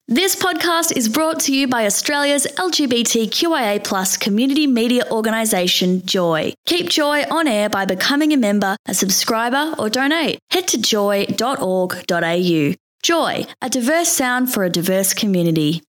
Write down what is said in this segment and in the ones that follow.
This podcast is brought to you by Australia's LGBTQIA+ community media organisation, Joy. Keep Joy on air by becoming a member, a subscriber or donate. Head to joy.org.au. Joy, a diverse sound for a diverse community.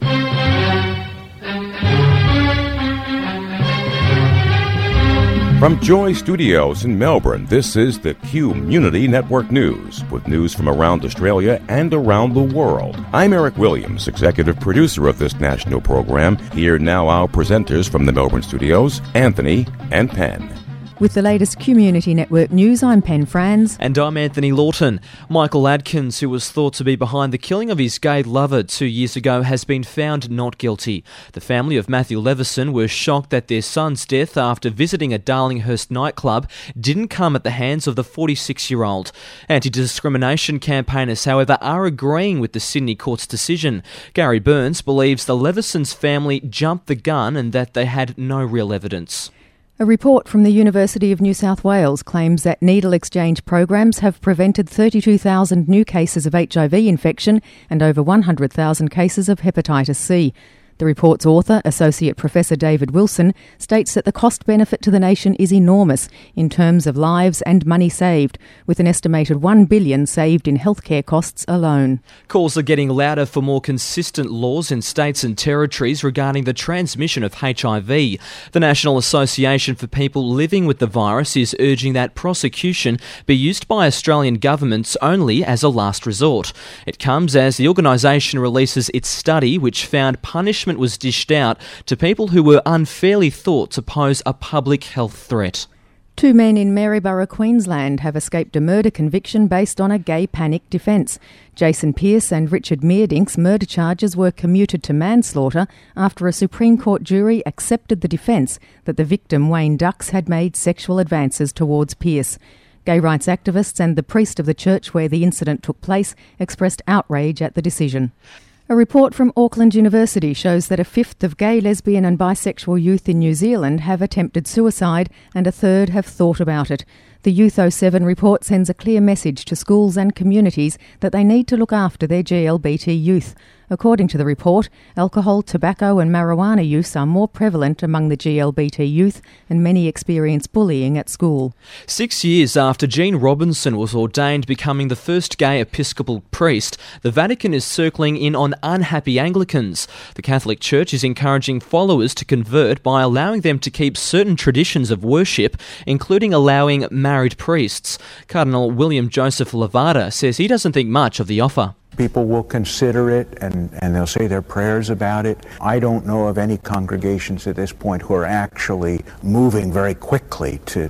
From Joy Studios in Melbourne, this is the Community Network News, with news from around Australia and around the world. I'm Eric Williams, executive producer of this national program. Here now our presenters from the Melbourne studios, Anthony and Penn. With the latest Community Network news, I'm Penn Franz. And I'm Anthony Lawton. Michael Adkins, who was thought to be behind the killing of his gay lover 2 years ago, has been found not guilty. The family of Matthew Leveson were shocked that their son's death after visiting a Darlinghurst nightclub didn't come at the hands of the 46-year-old. Anti-discrimination campaigners, however, are agreeing with the Sydney court's decision. Gary Burns believes the Levesons' family jumped the gun and that they had no real evidence. A report from the University of New South Wales claims that needle exchange programs have prevented 32,000 new cases of HIV infection and over 100,000 cases of hepatitis C. The report's author, Associate Professor David Wilson, states that the cost-benefit to the nation is enormous in terms of lives and money saved, with an estimated $1 billion saved in healthcare costs alone. Calls are getting louder for more consistent laws in states and territories regarding the transmission of HIV. The National Association for People Living with the Virus is urging that prosecution be used by Australian governments only as a last resort. It comes as the organisation releases its study, which found punishment was dished out to people who were unfairly thought to pose a public health threat. 2 men in Maryborough, Queensland have escaped a murder conviction based on a gay panic defence. Jason Pearce and Richard Meerdink's murder charges were commuted to manslaughter after a Supreme Court jury accepted the defence that the victim, Wayne Dux, had made sexual advances towards Pearce. Gay rights activists and the priest of the church where the incident took place expressed outrage at the decision. A report from Auckland University shows that a fifth of gay, lesbian and bisexual youth in New Zealand have attempted suicide and a third have thought about it. The Youth 07 report sends a clear message to schools and communities that they need to look after their GLBT youth. According to the report, alcohol, tobacco and marijuana use are more prevalent among the GLBT youth and many experience bullying at school. 6 years after Jean Robinson was ordained, becoming the first gay Episcopal priest, the Vatican is circling in on unhappy Anglicans. The Catholic Church is encouraging followers to convert by allowing them to keep certain traditions of worship, including allowing married priests. Cardinal William Joseph Levada says he doesn't think much of the offer. People will consider it and they'll say their prayers about it. I don't know of any congregations at this point who are actually moving very quickly to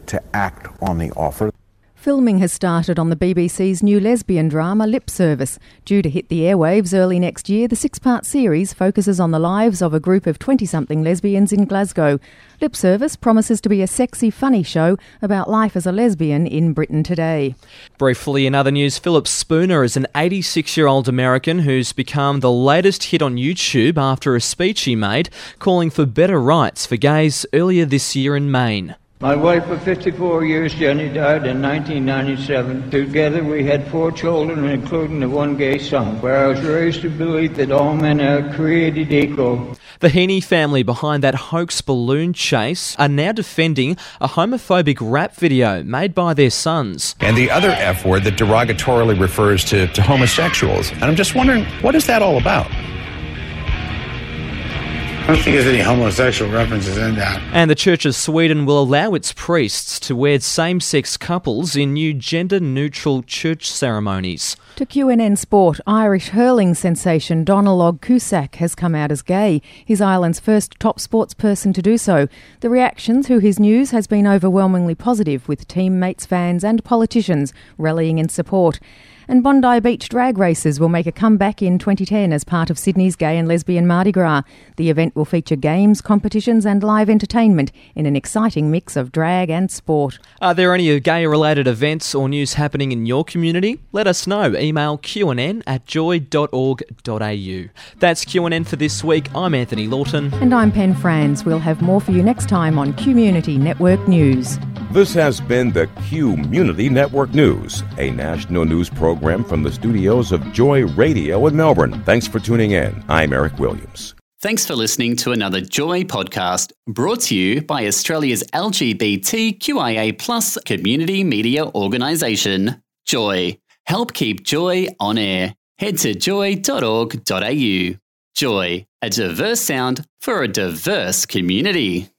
act on the offer. Filming has started on the BBC's new lesbian drama Lip Service. Due to hit the airwaves early next year, the 6-part series focuses on the lives of a group of 20-something lesbians in Glasgow. Lip Service promises to be a sexy, funny show about life as a lesbian in Britain today. Briefly, in other news, Philip Spooner is an 86-year-old American who's become the latest hit on YouTube after a speech he made calling for better rights for gays earlier this year in Maine. My wife of 54 years, Jenny, died in 1997. Together we had 4 children, including the one gay son, where I was raised to believe that all men are created equal. The Heaney family behind that hoax balloon chase are now defending a homophobic rap video made by their sons. And the other F word that derogatorily refers to homosexuals. And I'm just wondering, what is that all about? I don't think there's any homosexual references in that. And the Church of Sweden will allow its priests to wed same-sex couples in new gender-neutral church ceremonies. To QNN Sport, Irish hurling sensation Donald Og Cusack has come out as gay, his island's first top sports person to do so. The reaction to his news has been overwhelmingly positive, with teammates, fans and politicians rallying in support. And Bondi Beach drag races will make a comeback in 2010 as part of Sydney's Gay and Lesbian Mardi Gras. The event will feature games, competitions and live entertainment in an exciting mix of drag and sport. Are there any gay-related events or news happening in your community? Let us know. Email qnn@joy.org.au. That's QNN for this week. I'm Anthony Lawton. And I'm Penn Franz. We'll have more for you next time on Community Network News. This has been the Community Network News, a national news program program from the studios of Joy Radio in Melbourne. Thanks for tuning in. I'm Eric Williams. Thanks for listening to another Joy podcast brought to you by Australia's LGBTQIA+ community media organisation, Joy. Help keep Joy on air. Head to joy.org.au. Joy, a diverse sound for a diverse community.